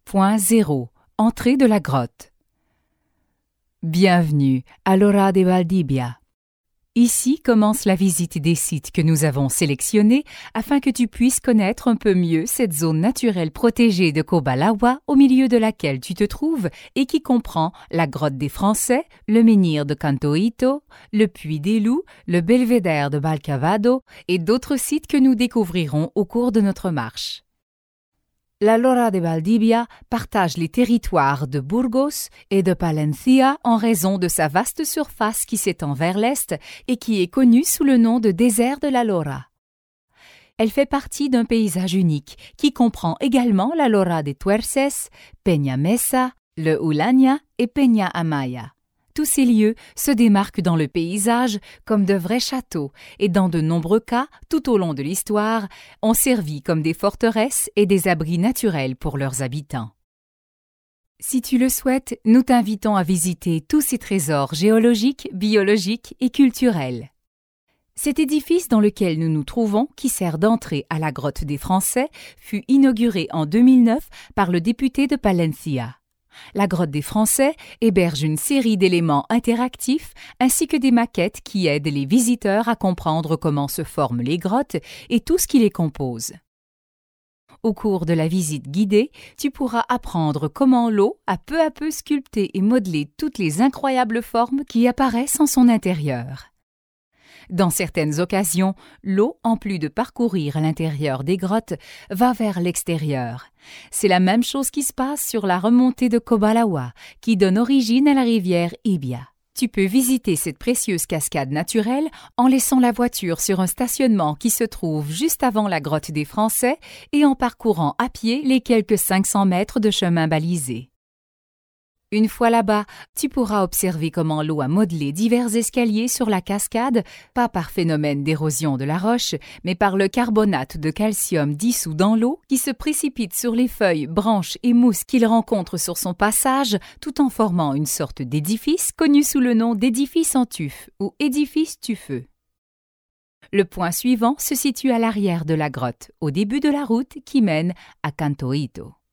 Point 0. Entrée de la grotte. Bienvenue à l'Hora de Valdivia. Ici commence la visite des sites que nous avons sélectionnés afin que tu puisses connaître un peu mieux cette zone naturelle protégée de Cobalahua au milieu de laquelle tu te trouves et qui comprend la grotte des Français, le menhir de Canto Hito, le puits des Loups, le belvédère de Balcavado et d'autres sites que nous découvrirons au cours de notre marche. La l'Hora de Valdivia partage les territoires de Burgos et de Palencia en raison de sa vaste surface qui s'étend vers l'est et qui est connue sous le nom de désert de la Lora. Elle fait partie d'un paysage unique qui comprend également la Lora de Tuerces, Peña Mesa, le Ulania et Peña Amaya. Tous ces lieux se démarquent dans le paysage comme de vrais châteaux et dans de nombreux cas, tout au long de l'histoire, ont servi comme des forteresses et des abris naturels pour leurs habitants. Si tu le souhaites, nous t'invitons à visiter tous ces trésors géologiques, biologiques et culturels. Cet édifice dans lequel nous nous trouvons, qui sert d'entrée à la grotte des Français, fut inauguré en 2009 par le député de Palencia. La grotte des Français héberge une série d'éléments interactifs ainsi que des maquettes qui aident les visiteurs à comprendre comment se forment les grottes et tout ce qui les compose. Au cours de la visite guidée, tu pourras apprendre comment l'eau a peu à peu sculpté et modelé toutes les incroyables formes qui apparaissent en son intérieur. Dans certaines occasions, l'eau, en plus de parcourir l'intérieur des grottes, va vers l'extérieur. C'est la même chose qui se passe sur la remontée de Cobalahua, qui donne origine à la rivière Ibia. Tu peux visiter cette précieuse cascade naturelle en laissant la voiture sur un stationnement qui se trouve juste avant la grotte des Français et en parcourant à pied les quelques 500 mètres de chemin balisé. Une fois là-bas, tu pourras observer comment l'eau a modelé divers escaliers sur la cascade, pas par phénomène d'érosion de la roche, mais par le carbonate de calcium dissous dans l'eau qui se précipite sur les feuilles, branches et mousses qu'il rencontre sur son passage, tout en formant une sorte d'édifice connu sous le nom d'édifice en tuf ou édifice tufeux. Le point suivant se situe à l'arrière de la grotte, au début de la route qui mène à Canto Hito.